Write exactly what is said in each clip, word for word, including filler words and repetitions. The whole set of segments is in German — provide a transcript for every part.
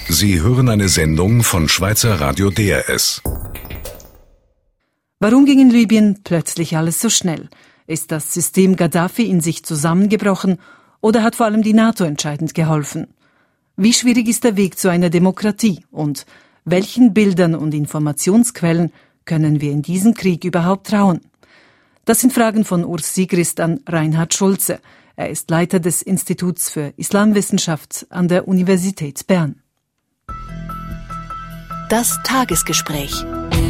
Sie hören eine Sendung von Schweizer Radio D R S. Warum ging in Libyen plötzlich alles so schnell? Ist das System Gaddafi in sich zusammengebrochen oder hat vor allem die NATO entscheidend geholfen? Wie schwierig ist der Weg zu einer Demokratie und welchen Bildern und Informationsquellen können wir in diesem Krieg überhaupt trauen? Das sind Fragen von Urs Sigrist an Reinhard Schulze. Er ist Leiter des Instituts für Islamwissenschaft an der Universität Bern. Das Tagesgespräch.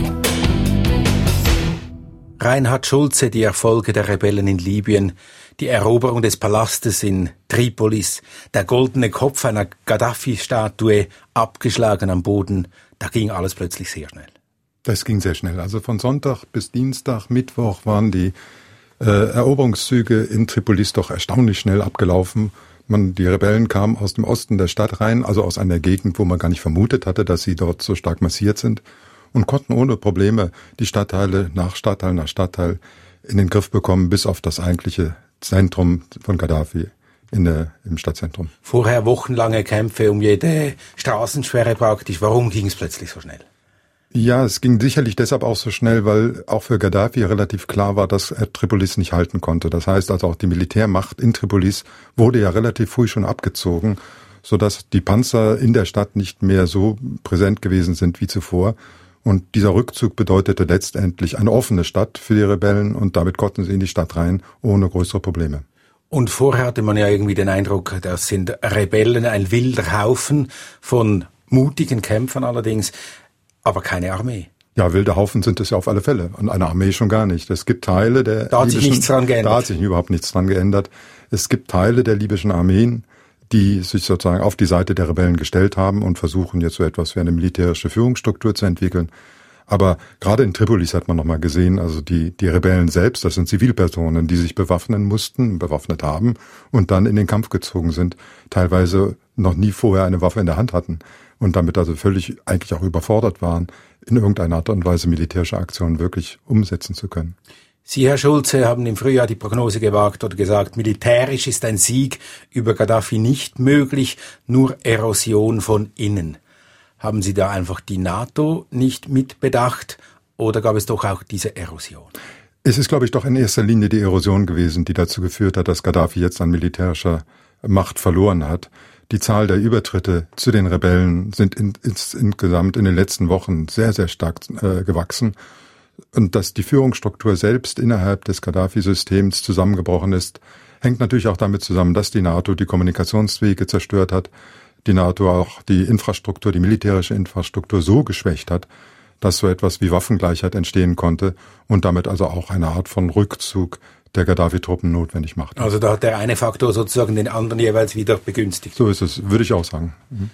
Reinhard Schulze, die Erfolge der Rebellen in Libyen, die Eroberung des Palastes in Tripolis, der goldene Kopf einer Gaddafi-Statue, abgeschlagen am Boden, da ging alles plötzlich sehr schnell. Das ging sehr schnell. Also von Sonntag bis Dienstag, Mittwoch waren die äh, Eroberungszüge in Tripolis doch erstaunlich schnell abgelaufen. Man, die Rebellen kamen aus dem Osten der Stadt rein, also aus einer Gegend, wo man gar nicht vermutet hatte, dass sie dort so stark massiert sind, und konnten ohne Probleme die Stadtteile nach Stadtteil nach Stadtteil in den Griff bekommen, bis auf das eigentliche Zentrum von Gaddafi in der, im Stadtzentrum. Vorher wochenlange Kämpfe um jede Straßensperre praktisch. Warum ging es plötzlich so schnell? Ja, es ging sicherlich deshalb auch so schnell, weil auch für Gaddafi relativ klar war, dass er Tripolis nicht halten konnte. Das heißt also auch die Militärmacht in Tripolis wurde ja relativ früh schon abgezogen, sodass die Panzer in der Stadt nicht mehr so präsent gewesen sind wie zuvor. Und dieser Rückzug bedeutete letztendlich eine offene Stadt für die Rebellen und damit konnten sie in die Stadt rein ohne größere Probleme. Und vorher hatte man ja irgendwie den Eindruck, das sind Rebellen, ein wilder Haufen von mutigen Kämpfern allerdings, aber keine Armee. Ja, wilde Haufen sind es ja auf alle Fälle und eine Armee schon gar nicht. Es gibt Teile der Da hat sich nichts dran geändert. Da hat sich überhaupt nichts dran geändert. Es gibt Teile der libyschen Armeen, die sich sozusagen auf die Seite der Rebellen gestellt haben und versuchen jetzt so etwas wie eine militärische Führungsstruktur zu entwickeln. Aber gerade in Tripolis hat man nochmal gesehen, also die, die Rebellen selbst, das sind Zivilpersonen, die sich bewaffnen mussten, bewaffnet haben und dann in den Kampf gezogen sind, teilweise noch nie vorher eine Waffe in der Hand hatten und damit also völlig eigentlich auch überfordert waren, in irgendeiner Art und Weise militärische Aktionen wirklich umsetzen zu können. Sie, Herr Schulze, haben im Frühjahr die Prognose gewagt oder gesagt, militärisch ist ein Sieg über Gaddafi nicht möglich, nur Erosion von innen. Haben Sie da einfach die NATO nicht mitbedacht oder gab es doch auch diese Erosion? Es ist, glaube ich, doch in erster Linie die Erosion gewesen, die dazu geführt hat, dass Gaddafi jetzt an militärischer Macht verloren hat. Die Zahl der Übertritte zu den Rebellen sind in, ist insgesamt in den letzten Wochen sehr, sehr stark äh, gewachsen. Und dass die Führungsstruktur selbst innerhalb des Gaddafi-Systems zusammengebrochen ist, hängt natürlich auch damit zusammen, dass die NATO die Kommunikationswege zerstört hat, die NATO auch die Infrastruktur, die militärische Infrastruktur so geschwächt hat, dass so etwas wie Waffengleichheit entstehen konnte und damit also auch eine Art von Rückzug der Gaddafi-Truppen notwendig macht. Also da hat der eine Faktor sozusagen den anderen jeweils wieder begünstigt. So ist es, würde ich auch sagen. Mhm.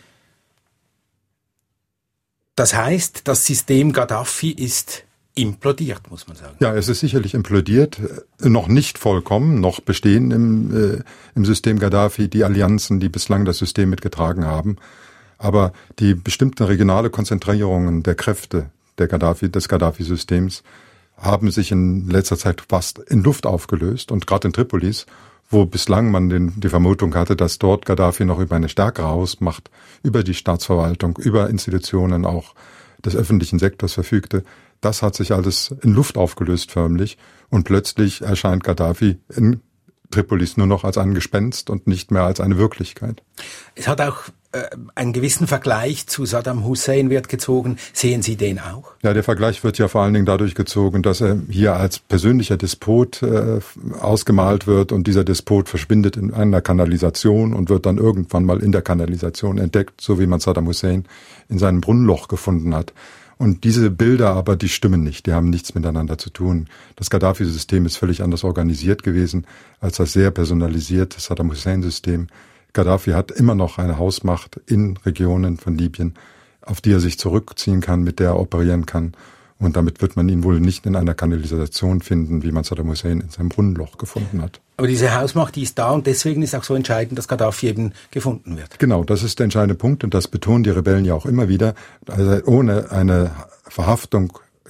Das heißt, das System Gaddafi ist implodiert, muss man sagen. Ja, es ist sicherlich implodiert, noch nicht vollkommen, noch bestehen im, äh, im System Gaddafi die Allianzen, die bislang das System mitgetragen haben. Aber die bestimmten regionale Konzentrierungen der Kräfte der Gaddafi, des Gaddafi-Systems haben sich in letzter Zeit fast in Luft aufgelöst. Und gerade in Tripolis, wo bislang man den, die Vermutung hatte, dass dort Gaddafi noch über eine stärkere Hausmacht, über die Staatsverwaltung, über Institutionen auch des öffentlichen Sektors verfügte, das hat sich alles in Luft aufgelöst förmlich und plötzlich erscheint Gaddafi in Tripolis nur noch als ein Gespenst und nicht mehr als eine Wirklichkeit. Es hat auch äh, einen gewissen Vergleich zu Saddam Hussein wird gezogen. Sehen Sie den auch? Ja, der Vergleich wird ja vor allen Dingen dadurch gezogen, dass er hier als persönlicher Despot äh, ausgemalt wird und dieser Despot verschwindet in einer Kanalisation und wird dann irgendwann mal in der Kanalisation entdeckt, so wie man Saddam Hussein in seinem Brunnenloch gefunden hat. Und diese Bilder aber, die stimmen nicht, die haben nichts miteinander zu tun. Das Gaddafi-System ist völlig anders organisiert gewesen als das sehr personalisierte Saddam Hussein-System. Gaddafi hat immer noch eine Hausmacht in Regionen von Libyen, auf die er sich zurückziehen kann, mit der er operieren kann. Und damit wird man ihn wohl nicht in einer Kanalisation finden, wie man Saddam Hussein in seinem Brunnenloch gefunden hat. Aber diese Hausmacht, die ist da und deswegen ist auch so entscheidend, dass Gaddafi eben gefunden wird. Genau, das ist der entscheidende Punkt und das betonen die Rebellen ja auch immer wieder. Also ohne eine Verhaftung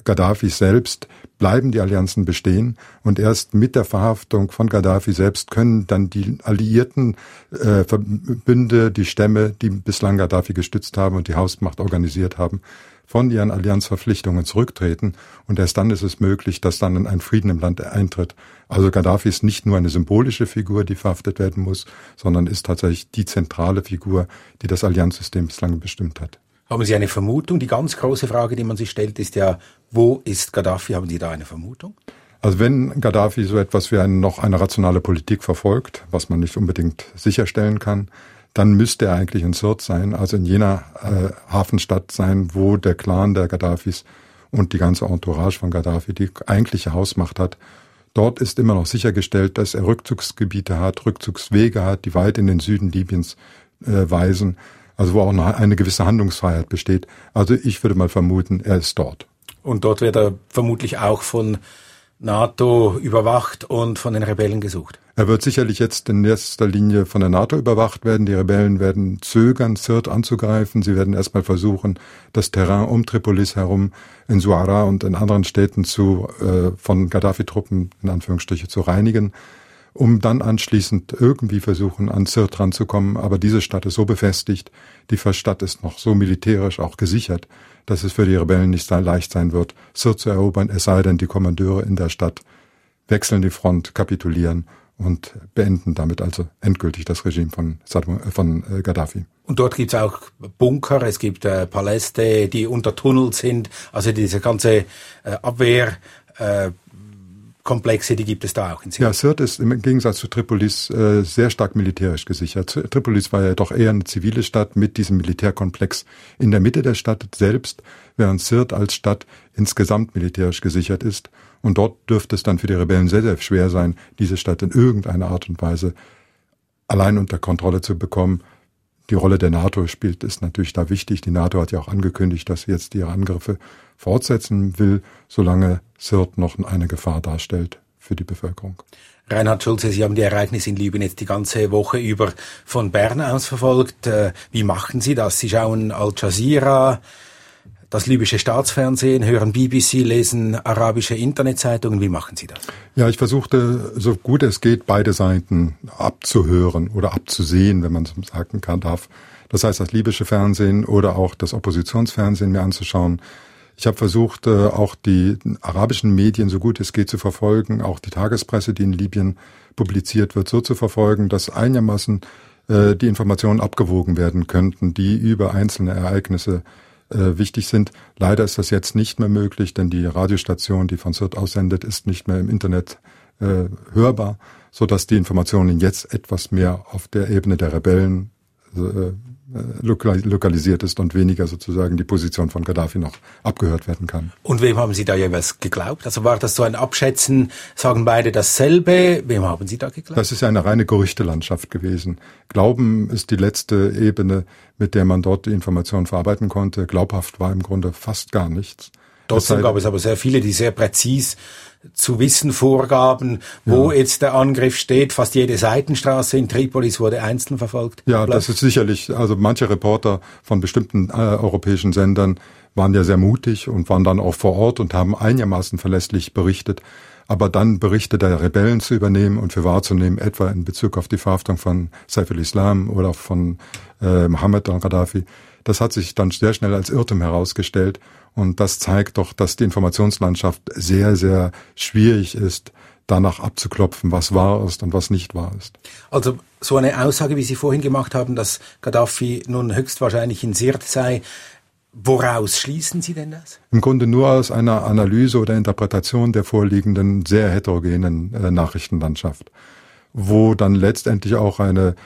Gaddafi selbst bleiben die Allianzen bestehen und erst mit der Verhaftung von Gaddafi selbst können dann die alliierten äh, Verbünde, die Stämme, die bislang Gaddafi gestützt haben und die Hausmacht organisiert haben, von ihren Allianzverpflichtungen zurücktreten und erst dann ist es möglich, dass dann ein Frieden im Land eintritt. Also Gaddafi ist nicht nur eine symbolische Figur, die verhaftet werden muss, sondern ist tatsächlich die zentrale Figur, die das Allianzsystem bislang bestimmt hat. Haben Sie eine Vermutung? Die ganz große Frage, die man sich stellt, ist ja, wo ist Gaddafi? Haben Sie da eine Vermutung? Also wenn Gaddafi so etwas wie eine, noch eine rationale Politik verfolgt, was man nicht unbedingt sicherstellen kann, dann müsste er eigentlich in Sirte sein, also in jener äh, Hafenstadt sein, wo der Clan der Gaddafis und die ganze Entourage von Gaddafi die eigentliche Hausmacht hat. Dort ist immer noch sichergestellt, dass er Rückzugsgebiete hat, Rückzugswege hat, die weit in den Süden Libyens äh, weisen. Also wo auch eine, eine gewisse Handlungsfreiheit besteht. Also ich würde mal vermuten, er ist dort. Und dort wird er vermutlich auch von NATO überwacht und von den Rebellen gesucht. Er wird sicherlich jetzt in erster Linie von der NATO überwacht werden. Die Rebellen werden zögern, Sirte anzugreifen. Sie werden erstmal versuchen, das Terrain um Tripolis herum in Suara und in anderen Städten zu äh, von Gaddafi-Truppen in Anführungsstriche zu reinigen, um dann anschließend irgendwie versuchen, an Sirte ranzukommen. Aber diese Stadt ist so befestigt, die Stadt ist noch so militärisch auch gesichert, dass es für die Rebellen nicht so leicht sein wird, Sirte zu erobern, es sei denn, die Kommandeure in der Stadt wechseln die Front, kapitulieren und beenden damit also endgültig das Regime von, Saddam, äh, von äh, Gaddafi. Und dort gibt es auch Bunker, es gibt äh, Paläste, die untertunnelt sind, also diese ganze äh, Abwehr, äh, Komplexe, die gibt es da auch in Sirte. Ja, Sirte ist im Gegensatz zu Tripolis äh, sehr stark militärisch gesichert. Tripolis war ja doch eher eine zivile Stadt mit diesem Militärkomplex in der Mitte der Stadt selbst, während Sirte als Stadt insgesamt militärisch gesichert ist. Und dort dürfte es dann für die Rebellen sehr, sehr schwer sein, diese Stadt in irgendeiner Art und Weise allein unter Kontrolle zu bekommen. Die Rolle der NATO spielt, ist natürlich da wichtig. Die NATO hat ja auch angekündigt, dass sie jetzt ihre Angriffe fortsetzen will, solange Sirte noch eine Gefahr darstellt für die Bevölkerung. Reinhard Schulze, Sie haben die Ereignisse in Libyen jetzt die ganze Woche über von Bern aus verfolgt. Wie machen Sie das? Sie schauen Al Jazeera, das libysche Staatsfernsehen, hören B B C, lesen arabische Internetzeitungen. Wie machen Sie das? Ja, ich versuchte, so gut es geht, beide Seiten abzuhören oder abzusehen, wenn man so sagen kann, darf. Das heißt, das libysche Fernsehen oder auch das Oppositionsfernsehen mir anzuschauen. Ich habe versucht, auch die arabischen Medien, so gut es geht, zu verfolgen, auch die Tagespresse, die in Libyen publiziert wird, so zu verfolgen, dass einigermaßen äh, die Informationen abgewogen werden könnten, die über einzelne Ereignisse äh, wichtig sind. Leider ist das jetzt nicht mehr möglich, denn die Radiostation, die von Sirte aussendet, ist nicht mehr im Internet äh, hörbar, sodass die Informationen jetzt etwas mehr auf der Ebene der Rebellen äh, lokalisiert ist und weniger sozusagen die Position von Gaddafi noch abgehört werden kann. Und wem haben Sie da jeweils geglaubt? Also war das so ein Abschätzen, sagen beide dasselbe? Wem haben Sie da geglaubt? Das ist ja eine reine Gerüchtelandschaft gewesen. Glauben ist die letzte Ebene, mit der man dort die Informationen verarbeiten konnte. Glaubhaft war im Grunde fast gar nichts. Trotzdem gab es aber sehr viele, die sehr präzis zu wissen vorgaben, wo ja. jetzt der Angriff steht. Fast jede Seitenstraße in Tripolis wurde einzeln verfolgt. Ja, das ist sicherlich, also manche Reporter von bestimmten äh, europäischen Sendern waren ja sehr mutig und waren dann auch vor Ort und haben einigermaßen verlässlich berichtet. Aber dann Berichte der Rebellen zu übernehmen und für wahrzunehmen, etwa in Bezug auf die Verhaftung von Saif al-Islam oder von äh, Mohammed al-Gaddafi, das hat sich dann sehr schnell als Irrtum herausgestellt. Und das zeigt doch, dass die Informationslandschaft sehr, sehr schwierig ist, danach abzuklopfen, was wahr ist und was nicht wahr ist. Also so eine Aussage, wie Sie vorhin gemacht haben, dass Gaddafi nun höchstwahrscheinlich in Sirte sei, woraus schließen Sie denn das? Im Grunde nur aus einer Analyse oder Interpretation der vorliegenden, sehr heterogenen äh, Nachrichtenlandschaft, wo dann letztendlich auch eine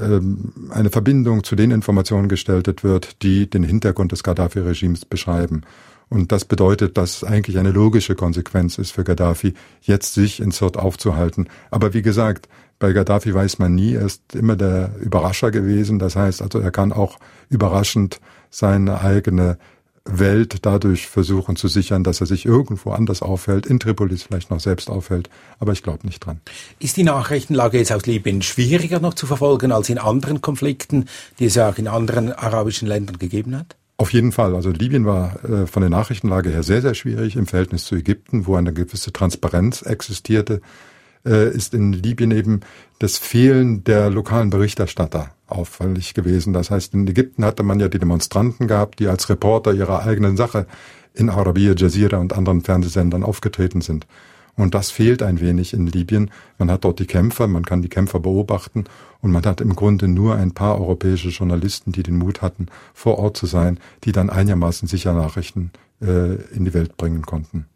eine Verbindung zu den Informationen gestaltet wird, die den Hintergrund des Gaddafi-Regimes beschreiben. Und das bedeutet, dass eigentlich eine logische Konsequenz ist für Gaddafi, jetzt sich in Sirte aufzuhalten. Aber wie gesagt, bei Gaddafi weiß man nie, er ist immer der Überrascher gewesen. Das heißt also, er kann auch überraschend seine eigene Welt dadurch versuchen zu sichern, dass er sich irgendwo anders aufhält, in Tripolis vielleicht noch selbst aufhält, aber ich glaube nicht dran. Ist die Nachrichtenlage jetzt aus Libyen schwieriger noch zu verfolgen als in anderen Konflikten, die es ja auch in anderen arabischen Ländern gegeben hat? Auf jeden Fall. Also Libyen war äh, von der Nachrichtenlage her sehr, sehr schwierig im Verhältnis zu Ägypten, wo eine gewisse Transparenz existierte, äh, ist in Libyen eben das Fehlen der lokalen Berichterstatter auffällig gewesen. Das heißt, in Ägypten hatte man ja die Demonstranten gehabt, die als Reporter ihrer eigenen Sache in Arabiya, Jazeera und anderen Fernsehsendern aufgetreten sind. Und das fehlt ein wenig in Libyen. Man hat dort die Kämpfer, man kann die Kämpfer beobachten und man hat im Grunde nur ein paar europäische Journalisten, die den Mut hatten, vor Ort zu sein, die dann einigermaßen sicher Nachrichten äh, in die Welt bringen konnten.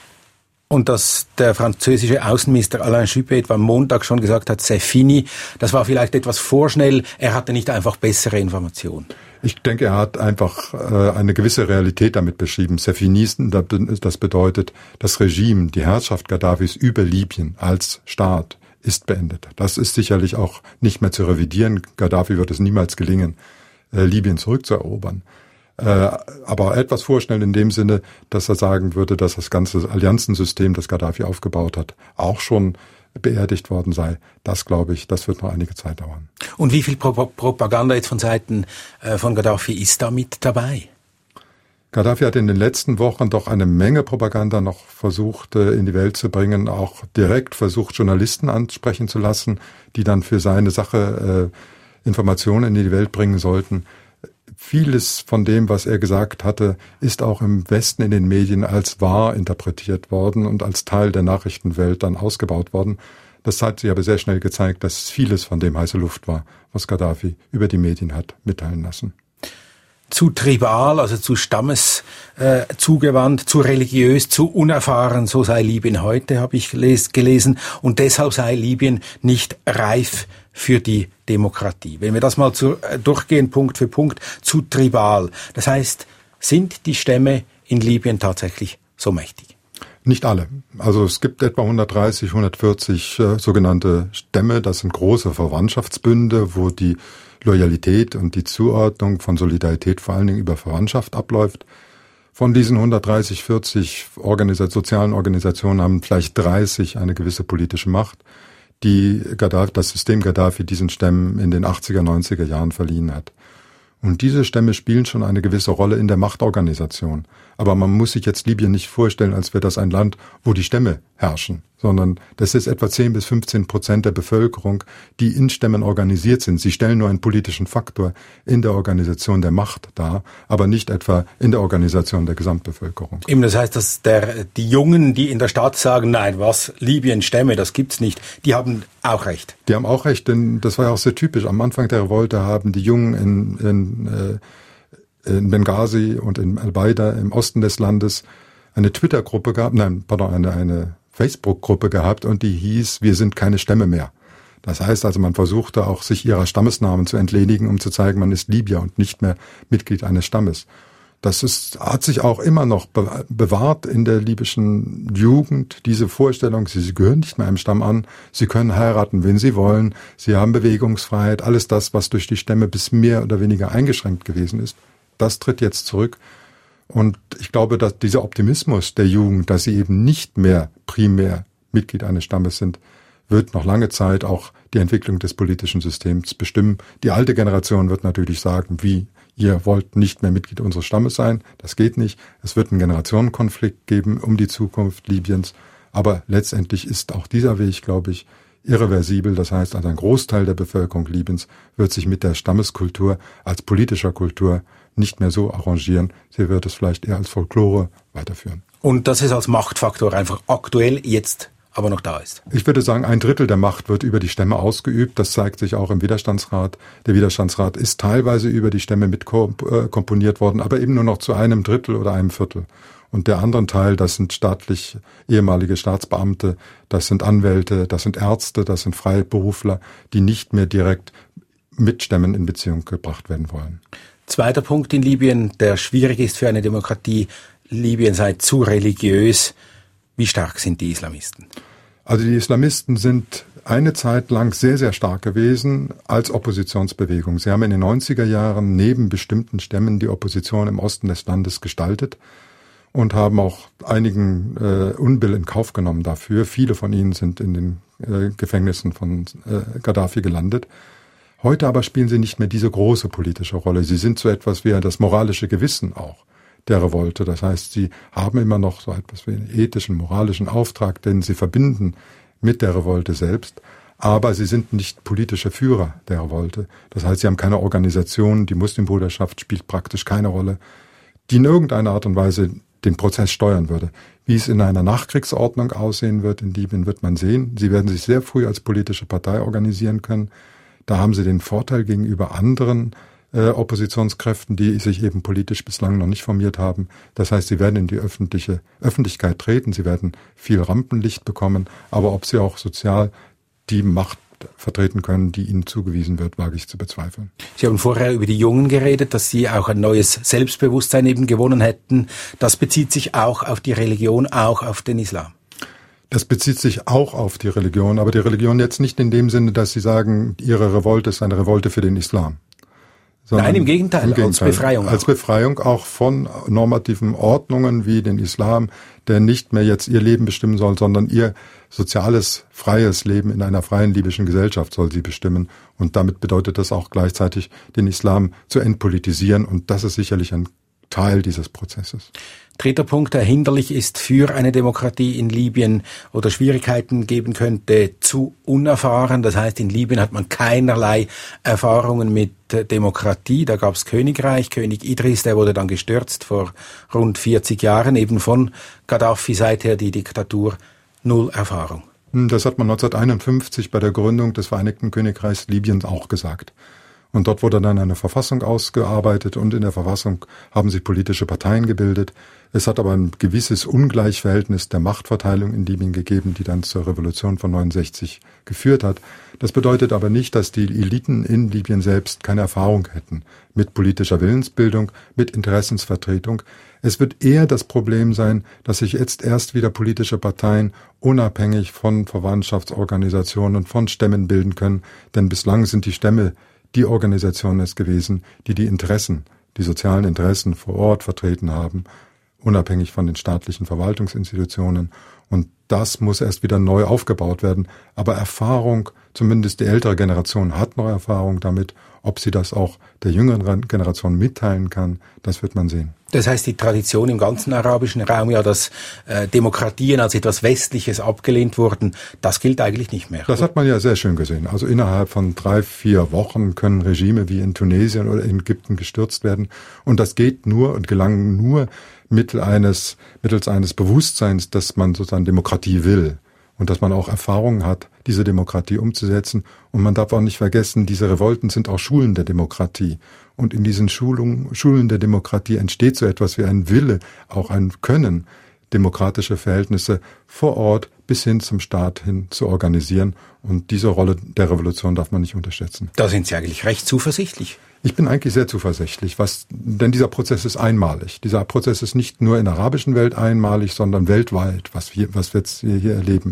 Und dass der französische Außenminister Alain Juppé etwa am Montag schon gesagt hat, c'est fini, das war vielleicht etwas vorschnell, er hatte nicht einfach bessere Informationen. Ich denke, er hat einfach äh, eine gewisse Realität damit beschrieben. C'est fini, das bedeutet, das Regime, die Herrschaft Gaddafis über Libyen als Staat ist beendet. Das ist sicherlich auch nicht mehr zu revidieren. Gaddafi wird es niemals gelingen, äh, Libyen zurückzuerobern. Äh, aber etwas vorschnell in dem Sinne, dass er sagen würde, dass das ganze Allianzensystem, das Gaddafi aufgebaut hat, auch schon beerdigt worden sei. Das, glaube ich, das wird noch einige Zeit dauern. Und wie viel Pro- Propaganda jetzt von Seiten äh, von Gaddafi ist da mit dabei? Gaddafi hat in den letzten Wochen doch eine Menge Propaganda noch versucht äh, in die Welt zu bringen, auch direkt versucht, Journalisten ansprechen zu lassen, die dann für seine Sache äh, Informationen in die Welt bringen sollten. Vieles von dem, was er gesagt hatte, ist auch im Westen in den Medien als wahr interpretiert worden und als Teil der Nachrichtenwelt dann ausgebaut worden. Das hat sich aber sehr schnell gezeigt, dass vieles von dem heiße Luft war, was Gaddafi über die Medien hat mitteilen lassen. Zu tribal, also zu Stammes äh, zugewandt, zu religiös, zu unerfahren, so sei Libyen heute, habe ich geles- gelesen. Und deshalb sei Libyen nicht reif für die Demokratie. Wenn wir das mal zu, äh, durchgehen, Punkt für Punkt, zu tribal. Das heißt, sind die Stämme in Libyen tatsächlich so mächtig? Nicht alle. Also es gibt etwa hundertdreißig, hundertvierzig äh, sogenannte Stämme. Das sind große Verwandtschaftsbünde, wo die Loyalität und die Zuordnung von Solidarität vor allen Dingen über Verwandtschaft abläuft. Von diesen hundertdreißig, vierzig Organisa- sozialen Organisationen haben vielleicht dreißig eine gewisse politische Macht, die Gaddafi, das System Gaddafi diesen Stämmen in den achtziger, neunziger Jahren verliehen hat. Und diese Stämme spielen schon eine gewisse Rolle in der Machtorganisation. Aber man muss sich jetzt Libyen nicht vorstellen, als wäre das ein Land, wo die Stämme herrschen, sondern das ist etwa zehn bis fünfzehn Prozent der Bevölkerung, die in Stämmen organisiert sind. Sie stellen nur einen politischen Faktor in der Organisation der Macht dar, aber nicht etwa in der Organisation der Gesamtbevölkerung. Eben, das heißt, dass der, die Jungen, die in der Stadt sagen, nein, was, Libyen, Stämme, das gibt's nicht, die haben auch recht. Die haben auch recht, denn das war ja auch sehr typisch. Am Anfang der Revolte haben die Jungen in, in, äh, in Benghazi und in Al-Baida im Osten des Landes eine Twitter-Gruppe gehabt, nein, pardon, eine, eine Facebook-Gruppe gehabt und die hieß, wir sind keine Stämme mehr. Das heißt also, man versuchte auch, sich ihrer Stammesnamen zu entledigen, um zu zeigen, man ist Libyer und nicht mehr Mitglied eines Stammes. Das ist, hat sich auch immer noch be- bewahrt in der libyschen Jugend, diese Vorstellung, sie, sie gehören nicht mehr einem Stamm an, sie können heiraten, wen sie wollen, sie haben Bewegungsfreiheit, alles das, was durch die Stämme bis mehr oder weniger eingeschränkt gewesen ist, das tritt jetzt zurück. Und ich glaube, dass dieser Optimismus der Jugend, dass sie eben nicht mehr primär Mitglied eines Stammes sind, wird noch lange Zeit auch die Entwicklung des politischen Systems bestimmen. Die alte Generation wird natürlich sagen, wie, ihr wollt nicht mehr Mitglied unseres Stammes sein, das geht nicht. Es wird einen Generationenkonflikt geben um die Zukunft Libyens. Aber letztendlich ist auch dieser Weg, glaube ich, irreversibel. Das heißt, also ein Großteil der Bevölkerung Libyens wird sich mit der Stammeskultur als politischer Kultur nicht mehr so arrangieren. Sie wird es vielleicht eher als Folklore weiterführen. Und dass es als Machtfaktor einfach aktuell jetzt aber noch da ist. Ich würde sagen, ein Drittel der Macht wird über die Stämme ausgeübt. Das zeigt sich auch im Widerstandsrat. Der Widerstandsrat ist teilweise über die Stämme mit komponiert worden, aber eben nur noch zu einem Drittel oder einem Viertel. Und der andere Teil, das sind staatlich ehemalige Staatsbeamte, das sind Anwälte, das sind Ärzte, das sind Freiberufler, die nicht mehr direkt mit Stämmen in Beziehung gebracht werden wollen. Zweiter Punkt in Libyen, der schwierig ist für eine Demokratie. Libyen sei zu religiös. Wie stark sind die Islamisten? Also die Islamisten sind eine Zeit lang sehr, sehr stark gewesen als Oppositionsbewegung. Sie haben in den neunziger Jahren neben bestimmten Stämmen die Opposition im Osten des Landes gestaltet und haben auch einigen äh, Unbill in Kauf genommen dafür. Viele von ihnen sind in den äh, Gefängnissen von äh, Gaddafi gelandet. Heute aber spielen sie nicht mehr diese große politische Rolle. Sie sind so etwas wie das moralische Gewissen auch der Revolte. Das heißt, sie haben immer noch so etwas wie einen ethischen, moralischen Auftrag, den sie verbinden mit der Revolte selbst. Aber sie sind nicht politische Führer der Revolte. Das heißt, sie haben keine Organisation, die Muslimbruderschaft spielt praktisch keine Rolle, die in irgendeiner Art und Weise den Prozess steuern würde. Wie es in einer Nachkriegsordnung aussehen wird in Libyen, wird man sehen. Sie werden sich sehr früh als politische Partei organisieren können. Da haben sie den Vorteil gegenüber anderen äh, Oppositionskräften, die sich eben politisch bislang noch nicht formiert haben. Das heißt, sie werden in die öffentliche Öffentlichkeit treten, sie werden viel Rampenlicht bekommen, aber ob sie auch sozial die Macht vertreten können, die ihnen zugewiesen wird, wage ich zu bezweifeln. Sie haben vorher über die Jungen geredet, dass sie auch ein neues Selbstbewusstsein eben gewonnen hätten. Das bezieht sich auch auf die Religion, auch auf den Islam. Das bezieht sich auch auf die Religion, aber die Religion jetzt nicht in dem Sinne, dass sie sagen, ihre Revolte ist eine Revolte für den Islam. Nein, im Gegenteil, im Gegenteil, als Befreiung. Als auch. Befreiung auch von normativen Ordnungen wie den Islam, der nicht mehr jetzt ihr Leben bestimmen soll, sondern ihr soziales, freies Leben in einer freien libyschen Gesellschaft soll sie bestimmen. Und damit bedeutet das auch gleichzeitig, den Islam zu entpolitisieren. Und das ist sicherlich ein Teil dieses Prozesses. Dritter Punkt, der hinderlich ist für eine Demokratie in Libyen oder Schwierigkeiten geben könnte, zu unerfahren. Das heißt, in Libyen hat man keinerlei Erfahrungen mit Demokratie. Da gab es Königreich, König Idris, der wurde dann gestürzt vor rund vierzig Jahren, eben von Gaddafi, seither die Diktatur, null Erfahrung. Das hat man neunzehnhunderteinundfünfzig bei der Gründung des Vereinigten Königreichs Libyens auch gesagt. Und dort wurde dann eine Verfassung ausgearbeitet und in der Verfassung haben sich politische Parteien gebildet. Es hat aber ein gewisses Ungleichverhältnis der Machtverteilung in Libyen gegeben, die dann zur Revolution von neunundsechzig geführt hat. Das bedeutet aber nicht, dass die Eliten in Libyen selbst keine Erfahrung hätten mit politischer Willensbildung, mit Interessensvertretung. Es wird eher das Problem sein, dass sich jetzt erst wieder politische Parteien unabhängig von Verwandtschaftsorganisationen und von Stämmen bilden können, denn bislang sind die Stämme die Organisation ist gewesen, die die Interessen, die sozialen Interessen vor Ort vertreten haben, unabhängig von den staatlichen Verwaltungsinstitutionen. Und das muss erst wieder neu aufgebaut werden. Aber Erfahrung, zumindest die ältere Generation hat noch Erfahrung damit. Ob sie das auch der jüngeren Generation mitteilen kann, das wird man sehen. Das heißt, die Tradition im ganzen arabischen Raum, ja, dass äh, Demokratien als etwas Westliches abgelehnt wurden, das gilt eigentlich nicht mehr. Das hat man ja sehr schön gesehen. Also innerhalb von drei, vier Wochen können Regime wie in Tunesien oder in Ägypten gestürzt werden. Und das geht nur und gelang nur mittels eines, mittels eines Bewusstseins, dass man sozusagen Demokratie will. Und dass man auch Erfahrungen hat, diese Demokratie umzusetzen. Und man darf auch nicht vergessen, diese Revolten sind auch Schulen der Demokratie. Und in diesen Schulungen, Schulen der Demokratie entsteht so etwas wie ein Wille, auch ein Können, demokratische Verhältnisse vor Ort bis hin zum Staat hin zu organisieren. Und diese Rolle der Revolution darf man nicht unterschätzen. Da sind Sie eigentlich recht zuversichtlich. Ich bin eigentlich sehr zuversichtlich, was, denn dieser Prozess ist einmalig. Dieser Prozess ist nicht nur in der arabischen Welt einmalig, sondern weltweit, was wir, was wir jetzt hier erleben.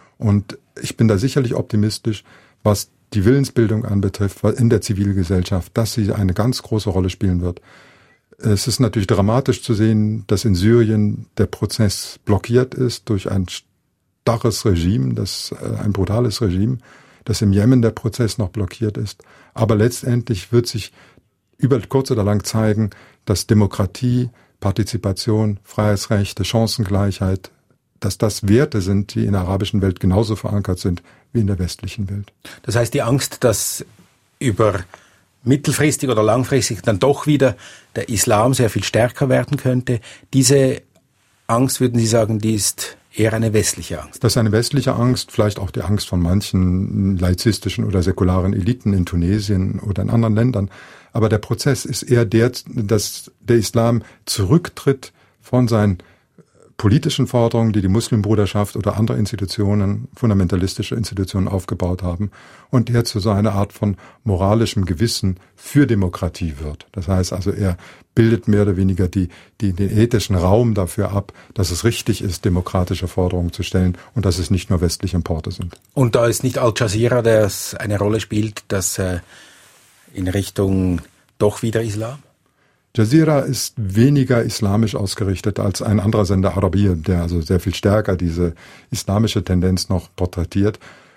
Und ich bin da sicherlich optimistisch, was die Willensbildung anbetrifft, in der Zivilgesellschaft, dass sie eine ganz große Rolle spielen wird. Es ist natürlich dramatisch zu sehen, dass in Syrien der Prozess blockiert ist durch ein starres Regime, das, ein brutales Regime, dass im Jemen der Prozess noch blockiert ist. Aber letztendlich wird sich über kurz oder lang zeigen, dass Demokratie, Partizipation, Freiheitsrechte, Chancengleichheit, dass das Werte sind, die in der arabischen Welt genauso verankert sind wie in der westlichen Welt. Das heißt, die Angst, dass über mittelfristig oder langfristig dann doch wieder der Islam sehr viel stärker werden könnte, diese Angst, würden Sie sagen, die ist eher eine westliche Angst? Das ist eine westliche Angst, vielleicht auch die Angst von manchen laizistischen oder säkularen Eliten in Tunesien oder in anderen Ländern. Aber der Prozess ist eher der, dass der Islam zurücktritt von seinen politischen Forderungen, die die Muslimbruderschaft oder andere Institutionen, fundamentalistische Institutionen aufgebaut haben, und er zu so einer Art von moralischem Gewissen für Demokratie wird. Das heißt also, er bildet mehr oder weniger die, die, den ethischen Raum dafür ab, dass es richtig ist, demokratische Forderungen zu stellen und dass es nicht nur westliche Importe sind. Und da ist nicht Al Jazeera, der eine Rolle spielt, dass äh, in Richtung doch wieder Islam? Jazeera ist weniger islamisch ausgerichtet als ein anderer Sender, Arabiya, der also sehr viel stärker diese islamische Tendenz noch porträtiert.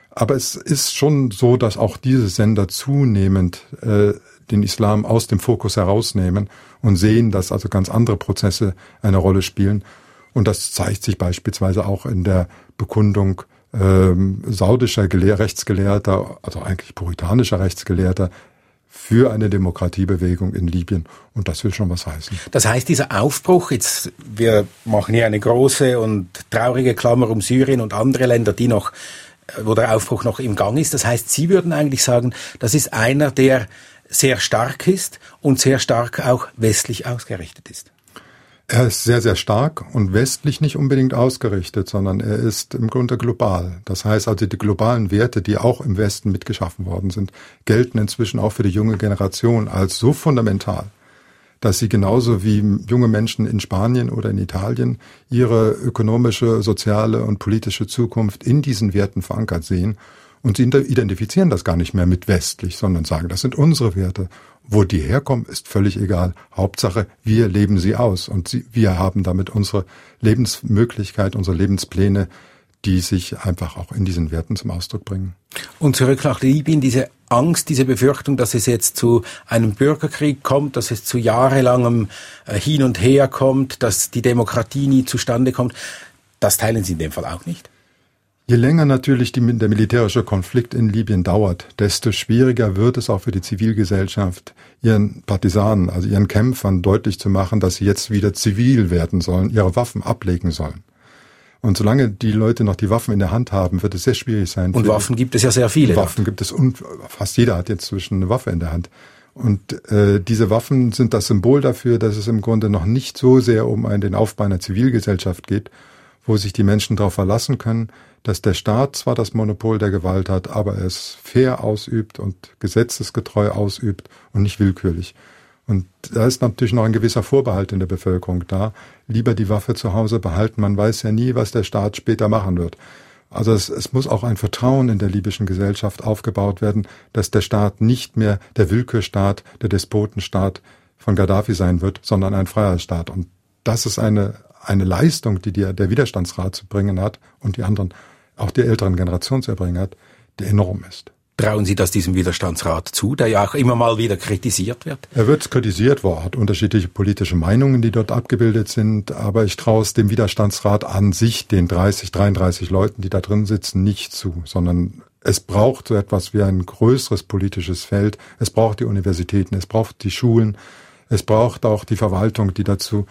Aber es ist schon so, dass auch diese Sender zunehmend äh, den Islam aus dem Fokus herausnehmen und sehen, dass also ganz andere Prozesse eine Rolle spielen. Und das zeigt sich beispielsweise auch in der Bekundung ähm, saudischer Gelehr- Rechtsgelehrter, also eigentlich puritanischer Rechtsgelehrter, für eine Demokratiebewegung in Libyen. Und das will schon was heißen. Das heißt, dieser Aufbruch, jetzt, wir machen hier eine große und traurige Klammer um Syrien und andere Länder, die noch, wo der Aufbruch noch im Gang ist. Das heißt, Sie würden eigentlich sagen, das ist einer, der sehr stark ist und sehr stark auch westlich ausgerichtet ist. Er ist sehr, sehr stark und westlich nicht unbedingt ausgerichtet, sondern er ist im Grunde global. Das heißt also, die globalen Werte, die auch im Westen mitgeschaffen worden sind, gelten inzwischen auch für die junge Generation als so fundamental, dass sie genauso wie junge Menschen in Spanien oder in Italien ihre ökonomische, soziale und politische Zukunft in diesen Werten verankert sehen. Und sie identifizieren das gar nicht mehr mit westlich, sondern sagen, das sind unsere Werte. Wo die herkommen, ist völlig egal. Hauptsache, wir leben sie aus und sie, wir haben damit unsere Lebensmöglichkeit, unsere Lebenspläne, die sich einfach auch in diesen Werten zum Ausdruck bringen. Und zurück nach Libyen, diese Angst, diese Befürchtung, dass es jetzt zu einem Bürgerkrieg kommt, dass es zu jahrelangem Hin und Her kommt, dass die Demokratie nie zustande kommt, das teilen Sie in dem Fall auch nicht? Je länger natürlich die, der militärische Konflikt in Libyen dauert, desto schwieriger wird es auch für die Zivilgesellschaft, ihren Partisanen, also ihren Kämpfern deutlich zu machen, dass sie jetzt wieder zivil werden sollen, ihre Waffen ablegen sollen. Und solange die Leute noch die Waffen in der Hand haben, wird es sehr schwierig sein. Und Waffen gibt es ja sehr viele. Waffen gibt es, und fast jeder hat jetzt zwischen eine Waffe in der Hand. Und äh, diese Waffen sind das Symbol dafür, dass es im Grunde noch nicht so sehr um einen, den Aufbau einer Zivilgesellschaft geht, wo sich die Menschen darauf verlassen können, dass der Staat zwar das Monopol der Gewalt hat, aber es fair ausübt und gesetzesgetreu ausübt und nicht willkürlich. Und da ist natürlich noch ein gewisser Vorbehalt in der Bevölkerung da. Lieber die Waffe zu Hause behalten, man weiß ja nie, was der Staat später machen wird. Also es, es muss auch ein Vertrauen in der libyschen Gesellschaft aufgebaut werden, dass der Staat nicht mehr der Willkürstaat, der Despotenstaat von Gaddafi sein wird, sondern ein freier Staat. Und das ist eine eine Leistung, die der, der Widerstandsrat zu bringen hat und die anderen, auch die älteren Generationen zu erbringen hat, die enorm ist. Trauen Sie das diesem Widerstandsrat zu, der ja auch immer mal wieder kritisiert wird? Er wird kritisiert, er hat unterschiedliche politische Meinungen, die dort abgebildet sind, aber ich traue es dem Widerstandsrat an sich, den dreißig, dreiunddreißig Leuten, die da drin sitzen, nicht zu, sondern es braucht so etwas wie ein größeres politisches Feld, es braucht die Universitäten, es braucht die Schulen, es braucht auch die Verwaltung, die dazu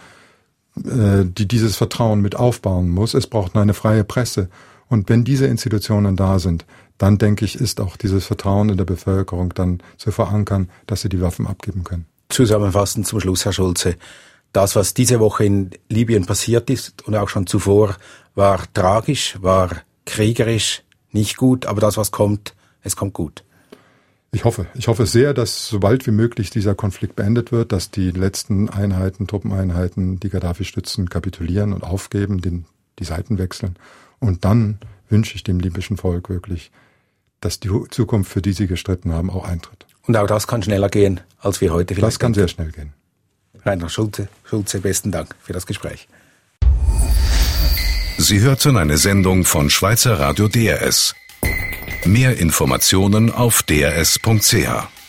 die dieses Vertrauen mit aufbauen muss. Es braucht eine freie Presse. Und wenn diese Institutionen da sind, dann denke ich, ist auch dieses Vertrauen in der Bevölkerung dann zu verankern, dass sie die Waffen abgeben können. Zusammenfassend zum Schluss, Herr Schulze. Das, was diese Woche in Libyen passiert ist und auch schon zuvor, war tragisch, war kriegerisch, nicht gut, aber das, was kommt, es kommt gut. Ich hoffe, ich hoffe sehr, dass so bald wie möglich dieser Konflikt beendet wird, dass die letzten Einheiten, Truppeneinheiten, die Gaddafi stützen, kapitulieren und aufgeben, den, die Seiten wechseln. Und dann wünsche ich dem libyschen Volk wirklich, dass die Zukunft, für die sie gestritten haben, auch eintritt. Und auch das kann schneller gehen, als wir heute vielleicht Das kann denken. sehr schnell gehen. Reinhard Schulze, Schulze, besten Dank für das Gespräch. Sie hörten eine Sendung von Schweizer Radio D R S. Mehr Informationen auf d r s punkt c h.